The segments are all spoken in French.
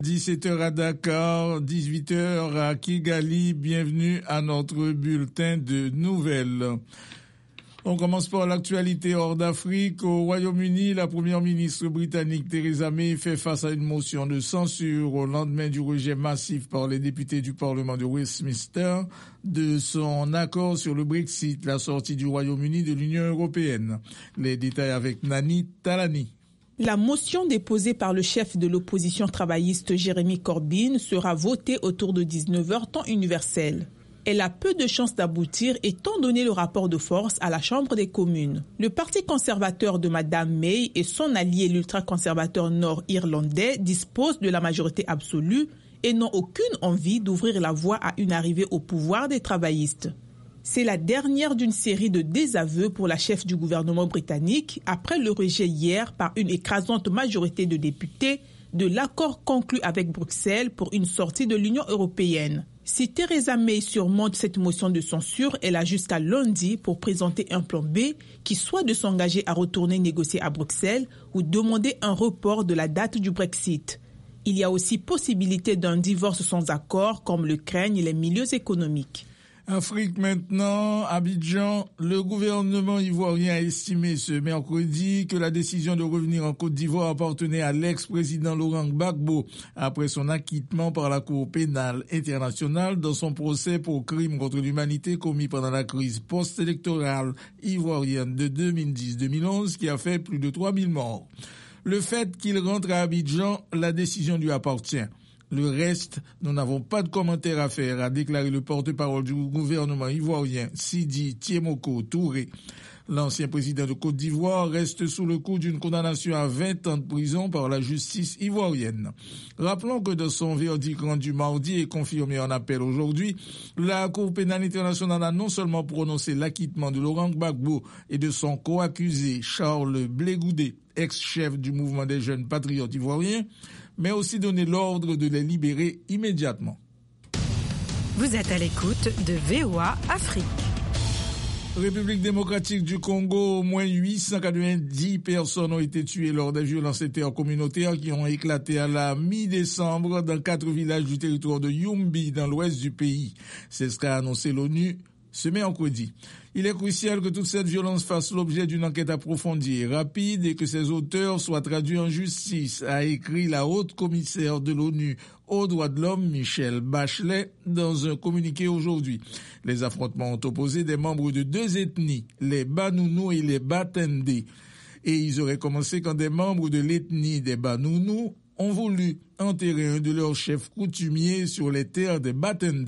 17h à Dakar, 18h à Kigali. Bienvenue à notre bulletin de nouvelles. On commence par l'actualité hors d'Afrique. Au Royaume-Uni, la première ministre britannique Theresa May fait face à une motion de censure au lendemain du rejet massif par les députés du Parlement de Westminster de son accord sur le Brexit, la sortie du Royaume-Uni de l'Union européenne. Les détails avec Nani Talani. La motion déposée par le chef de l'opposition travailliste Jeremy Corbyn sera votée autour de 19h temps universel. Elle a peu de chances d'aboutir étant donné le rapport de force à la Chambre des communes. Le parti conservateur de Mme May et son allié l'ultra-conservateur nord-irlandais disposent de la majorité absolue et n'ont aucune envie d'ouvrir la voie à une arrivée au pouvoir des travaillistes. C'est la dernière d'une série de désaveux pour la chef du gouvernement britannique après le rejet hier par une écrasante majorité de députés de l'accord conclu avec Bruxelles pour une sortie de l'Union européenne. Si Theresa May surmonte cette motion de censure, elle a jusqu'à lundi pour présenter un plan B qui soit de s'engager à retourner négocier à Bruxelles ou demander un report de la date du Brexit. Il y a aussi possibilité d'un divorce sans accord comme le craignent les milieux économiques. Afrique maintenant, Abidjan, le gouvernement ivoirien a estimé ce mercredi que la décision de revenir en Côte d'Ivoire appartenait à l'ex-président Laurent Gbagbo après son acquittement par la Cour pénale internationale dans son procès pour crimes contre l'humanité commis pendant la crise post-électorale ivoirienne de 2010-2011 qui a fait plus de 3000 morts. Le fait qu'il rentre à Abidjan, la décision lui appartient. Le reste, nous n'avons pas de commentaires à faire, a déclaré le porte-parole du gouvernement ivoirien, Sidi Tiemoko Touré. L'ancien président de Côte d'Ivoire reste sous le coup d'une condamnation à 20 ans de prison par la justice ivoirienne. Rappelons que dans son verdict rendu mardi et confirmé en appel aujourd'hui, la Cour pénale internationale a non seulement prononcé l'acquittement de Laurent Gbagbo et de son co-accusé Charles Blé Goudé, ex-chef du mouvement des jeunes patriotes ivoiriens, mais aussi donné l'ordre de les libérer immédiatement. Vous êtes à l'écoute de VOA Afrique. République démocratique du Congo, au moins 890 personnes ont été tuées lors des violences intercommunautaires qui ont éclaté à la mi-décembre dans 4 villages du territoire de Yumbi, dans l'ouest du pays. C'est ce qu'a annoncé l'ONU ce mercredi. Il est crucial que toute cette violence fasse l'objet d'une enquête approfondie et rapide et que ses auteurs soient traduits en justice, a écrit la haute commissaire de l'ONU aux droits de l'homme, Michelle Bachelet, dans un communiqué aujourd'hui. Les affrontements ont opposé des membres de 2 ethnies, les Banounous et les Batende. Et ils auraient commencé quand des membres de l'ethnie des Banounous ont voulu enterrer un de leurs chefs coutumiers sur les terres des Batende.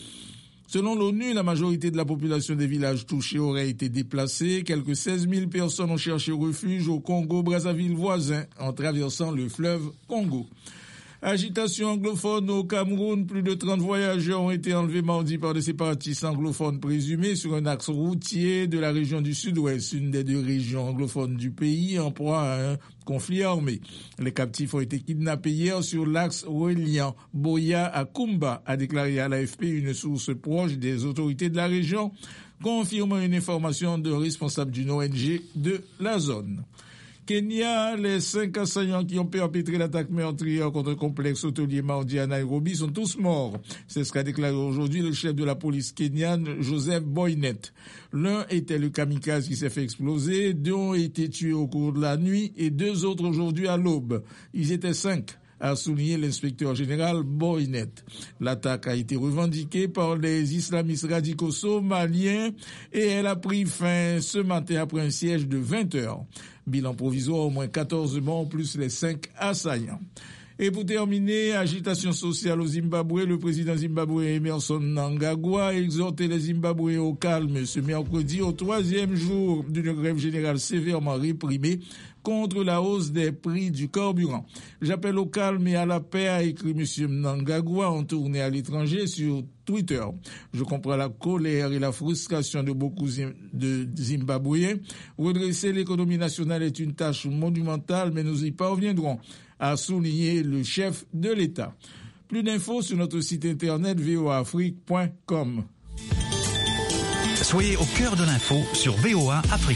Selon l'ONU, la majorité de la population des villages touchés aurait été déplacée. Quelques 16 000 personnes ont cherché refuge au Congo-Brazzaville voisin en traversant le fleuve Congo. Agitation anglophone au Cameroun, plus de 30 voyageurs ont été enlevés mardi par des séparatistes anglophones présumés sur un axe routier de la région du Sud-Ouest, une des 2 régions anglophones du pays en proie à un conflit armé. Les captifs ont été kidnappés hier sur l'axe reliant Boya à Kumba, a déclaré à l'AFP une source proche des autorités de la région, confirmant une information d'un responsable d'une ONG de la zone. Kenya, les 5 assaillants qui ont perpétré l'attaque meurtrière contre un complexe hôtelier mardi à Nairobi sont tous morts. C'est ce qu'a déclaré aujourd'hui le chef de la police kenyane, Joseph Boynet. L'un était le kamikaze qui s'est fait exploser, 2 ont été tués au cours de la nuit et 2 autres aujourd'hui à l'aube. Ils étaient 5. A souligné l'inspecteur général Boynet. L'attaque a été revendiquée par les islamistes radicaux somaliens et elle a pris fin ce matin après un siège de 20 heures. Bilan provisoire, au moins 14 morts plus les 5 assaillants. Et pour terminer, agitation sociale au Zimbabwe, le président zimbabwéen Emmerson Mnangagwa a exhorté les Zimbabwéens au calme ce mercredi au 3e jour d'une grève générale sévèrement réprimée contre la hausse des prix du carburant. J'appelle au calme et à la paix, a écrit M. Mnangagwa en tournée à l'étranger sur Twitter. Je comprends la colère et la frustration de beaucoup de Zimbabwéens. Redresser l'économie nationale est une tâche monumentale, mais nous y parviendrons, a souligné le chef de l'État. Plus d'infos sur notre site internet voaafrique.com. Soyez au cœur de l'info sur VOA Afrique.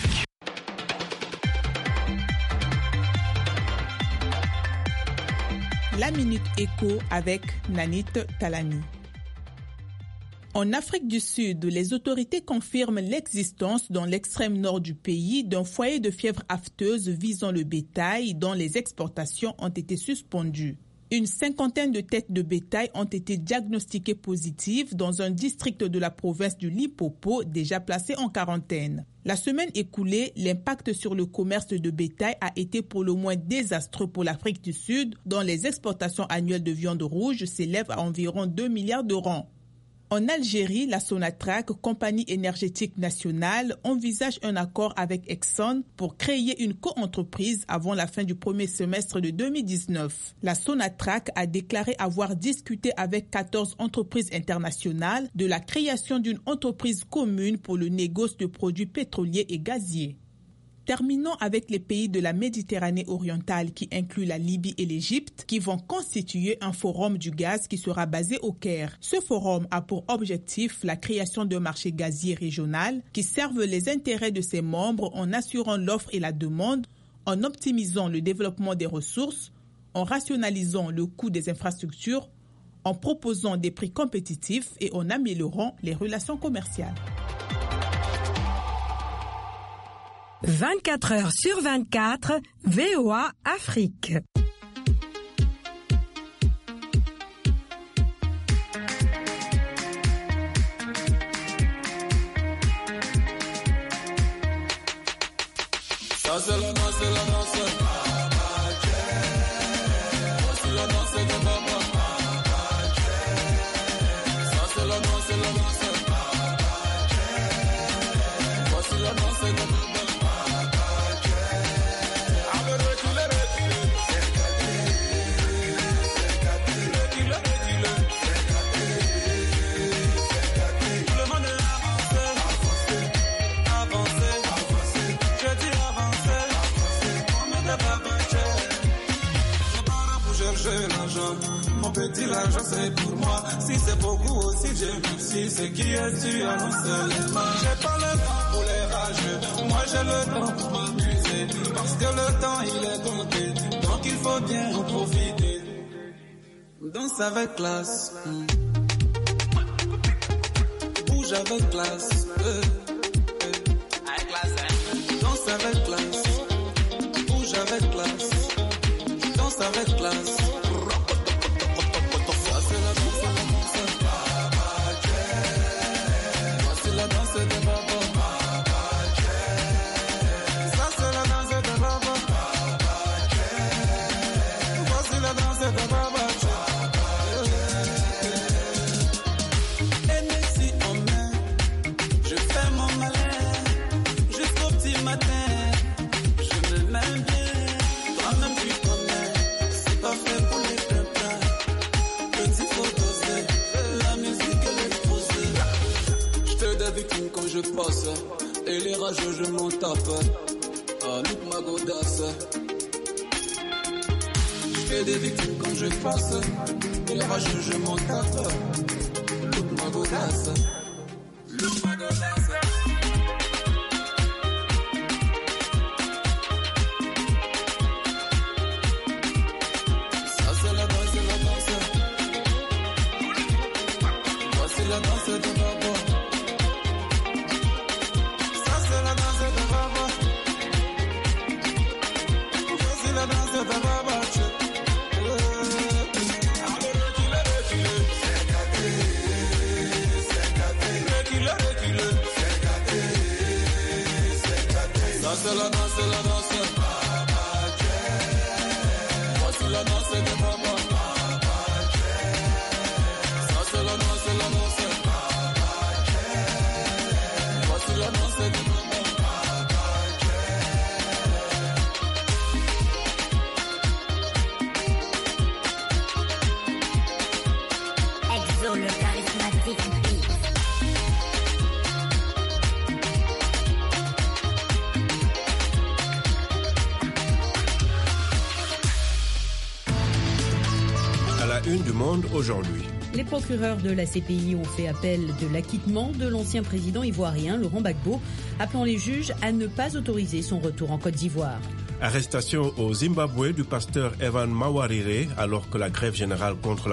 La Minute Éco avec Nanit Talani. En Afrique du Sud, les autorités confirment l'existence dans l'extrême nord du pays d'un foyer de fièvre afteuse visant le bétail dont les exportations ont été suspendues. Une cinquantaine de têtes de bétail ont été diagnostiquées positives dans un district de la province du Limpopo déjà placé en quarantaine. La semaine écoulée, l'impact sur le commerce de bétail a été pour le moins désastreux pour l'Afrique du Sud, dont les exportations annuelles de viande rouge s'élèvent à environ 2 milliards de rands. En Algérie, la Sonatrach, compagnie énergétique nationale, envisage un accord avec Exxon pour créer une coentreprise avant la fin du premier semestre de 2019. La Sonatrach a déclaré avoir discuté avec 14 entreprises internationales de la création d'une entreprise commune pour le négoce de produits pétroliers et gaziers. Terminons avec les pays de la Méditerranée orientale qui incluent la Libye et l'Égypte qui vont constituer un forum du gaz qui sera basé au Caire. Ce forum a pour objectif la création d'un marché gazier régional qui serve les intérêts de ses membres en assurant l'offre et la demande, en optimisant le développement des ressources, en rationalisant le coût des infrastructures, en proposant des prix compétitifs et en améliorant les relations commerciales. 24 heures sur 24, VOA Afrique. Ça c'est la danse, c'est la danse. Voici la danse de maman. Ça c'est la danse, c'est la danse. Voici la danse de maman. Mon petit l'argent c'est pour moi. Si c'est beaucoup aussi Dieu merci. C'est qui es-tu annoncé? J'ai pas le temps pour les rageux. Moi j'ai le temps pour m'amuser. Parce que le temps il est compté. Donc il faut bien en profiter. Danse avec classe. Bouge avec classe. Danse avec classe. Bouge avec classe. Danse avec classe. Quand je passe et les rageux je m'en tape. Look ma godasse. Je fais des victimes quand je passe et les rageux je m'en tape. Look ma godasse. Look ma godasse. Ça c'est la danse, c'est la danse. Voici la danse de Baba. C'est la danse, c'est la danse. Voici la danse de maman. Ça c'est la danse, c'est la danse. Voici la danse de maman. Exo le charismatique. Une du Monde aujourd'hui. Les procureurs de la CPI ont fait appel de l'acquittement de l'ancien président ivoirien Laurent Gbagbo, appelant les juges à ne pas autoriser son retour en Côte d'Ivoire. Arrestation au Zimbabwe du pasteur Evan Mawarire alors que la grève générale contre